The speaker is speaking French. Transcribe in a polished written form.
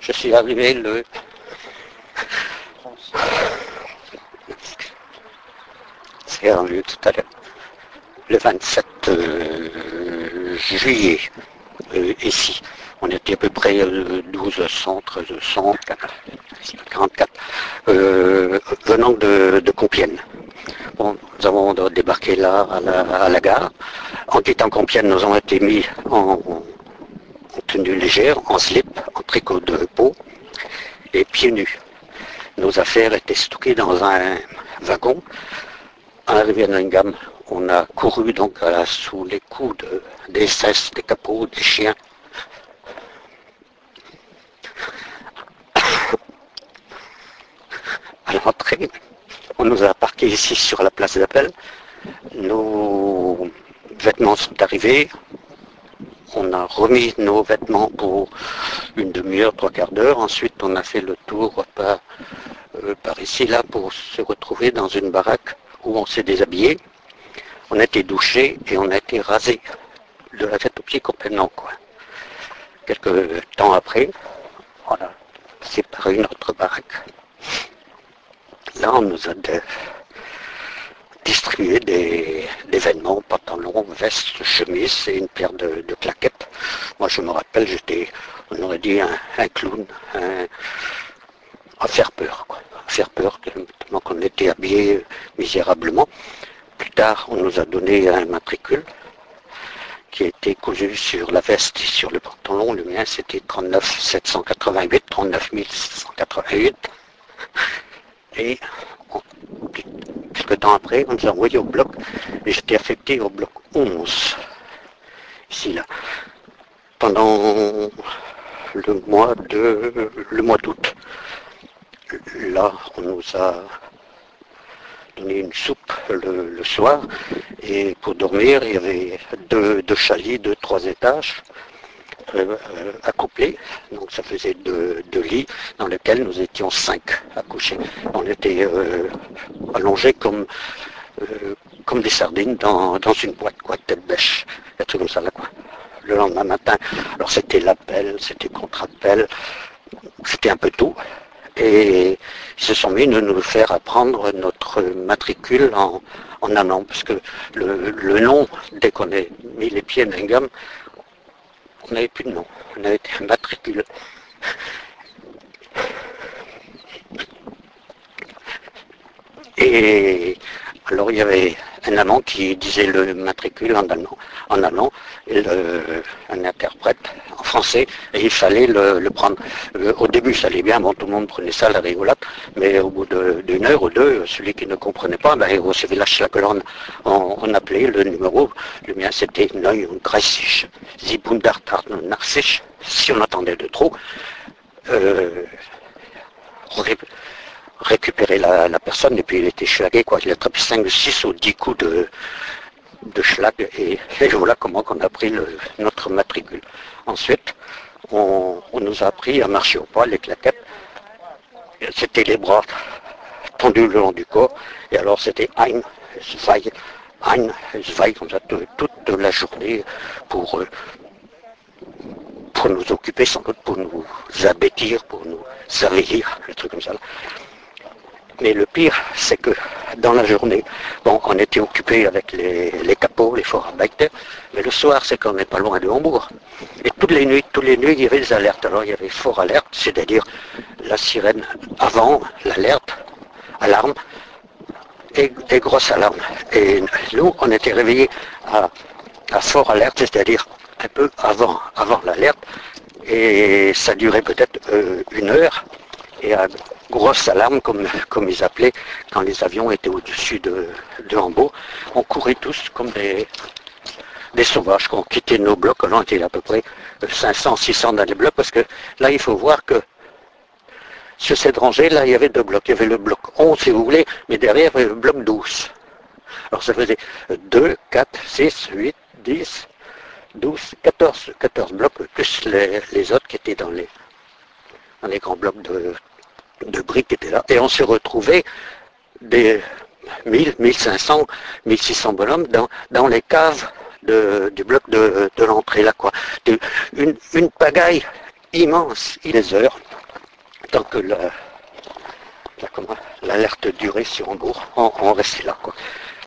Je suis arrivé le... C'est arrivé tout à l'heure. Le 27 juillet, ici. On était à peu près 1200, 1300, 44, venant de Compiègne. Bon, nous avons débarqué là, à la gare. En quittant Compiègne, nous avons été mis en tenue légère, en slip, en tricot de peau et pieds nus. Nos affaires étaient stockées dans un wagon. Arrivé à Nottingham, on a couru donc sous les coups des cesses, des capots, des chiens. À l'entrée, on nous a parqués ici sur la place d'appel. Nos vêtements sont arrivés. On a remis nos vêtements pour une demi-heure, 3/4 d'heure. Ensuite, on a fait le tour par ici, là, pour se retrouver dans une baraque où on s'est déshabillé. On a été douché et on a été rasé de la tête aux pieds complètement, quoi. Quelques temps après, on a séparé notre baraque. Là, on nous a distribué des vêtements, pantalons, vestes, chemises et une paire de claquettes. Moi, je me rappelle, on aurait dit un clown, à faire peur, quoi. À faire peur, tellement qu'on était habillés misérablement. Plus tard, on nous a donné un matricule qui a été cousu sur la veste et sur le pantalon. Le mien, c'était 39 788, 39 788. Et quelques temps après, on nous a envoyé au bloc, et j'étais affecté au bloc 11, ici, là, pendant le mois d'août. Là, on nous a donné une soupe le soir, et pour dormir, il y avait deux chalets de 3 étages, accouplés, donc ça faisait deux lits dans lesquels nous étions 5 à coucher. On était allongés comme des sardines dans une boîte, quoi, tête bêche, des trucs comme ça là, quoi. Le lendemain matin, alors c'était l'appel, c'était contre-appel, c'était un peu tout, et ils se sont mis de nous faire apprendre notre matricule en allant, parce que le nom, dès qu'on a mis les pieds à Nottingham, on n'avait plus de nom, on avait un matricule. Et alors il y avait un Allemand qui disait le matricule en allemand et un interprète en français, et il fallait le prendre. Au début ça allait bien, bon, tout le monde prenait ça à la rigolade, mais au bout d'une heure ou deux, celui qui ne comprenait pas, il recevait la colonne. On appelait le numéro, le mien c'était 39, 738. Si on attendait de trop, récupérer la personne, et puis il était schlagué, quoi. Il a attrapé 5, 6 ou 10 coups de schlag, et voilà comment on a pris notre matricule. Ensuite, on nous a appris à marcher au pas, les claquettes. C'était les bras tendus le long du corps, et alors c'était ein, zwei, comme ça, toute la journée pour nous occuper, sans doute pour nous abêtir, pour nous avélir, des trucs comme ça. Mais le pire, c'est que dans la journée, bon, on était occupé avec les capots, les Vorarbeiter, mais le soir, c'est qu'on n'est pas loin de Hambourg. Et toutes les nuits, il y avait des alertes. Alors il y avait fort alerte, c'est-à-dire la sirène avant l'alerte, alarme, et grosse alarme. Et nous, on était réveillés à fort alerte, c'est-à-dire un peu avant l'alerte, et ça durait peut-être 1 heure, et à grosse alarme, comme ils appelaient, quand les avions étaient au-dessus de Hambourg, on courait tous comme des sauvages, qu'on quittait nos blocs. On était à peu près 500, 600 dans les blocs, parce que là, il faut voir que sur cette rangée, là, il y avait 2 blocs. Il y avait le bloc 11, si vous voulez, mais derrière, il y avait le bloc 12. Alors ça faisait 2, 4, 6, 8, 10, 12, 14 blocs, plus les autres qui étaient dans les grands blocs de briques qui étaient là. Et on se retrouvait des 1000, 1500, 1600 bonhommes dans les caves du bloc de l'entrée, là, quoi. Une pagaille immense, des heures. que l'alerte durait sur Hambourg, on restait là, quoi.